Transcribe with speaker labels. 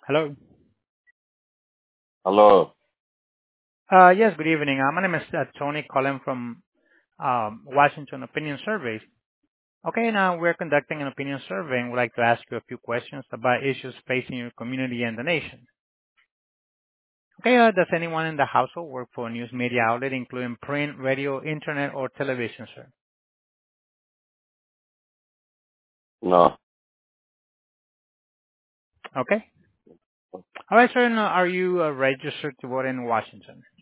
Speaker 1: Hello.
Speaker 2: Hello.
Speaker 1: Yes, good evening. My name is Tony calling from Washington Opinion Surveys. Okay, now we're conducting an opinion survey and would like to ask you a few questions about issues facing your community and the nation. Okay, does anyone in the household work for a news media outlet, including print, radio, internet, or television, sir?
Speaker 2: No.
Speaker 1: Okay. All right, sir. Now, are you registered to vote in Washington?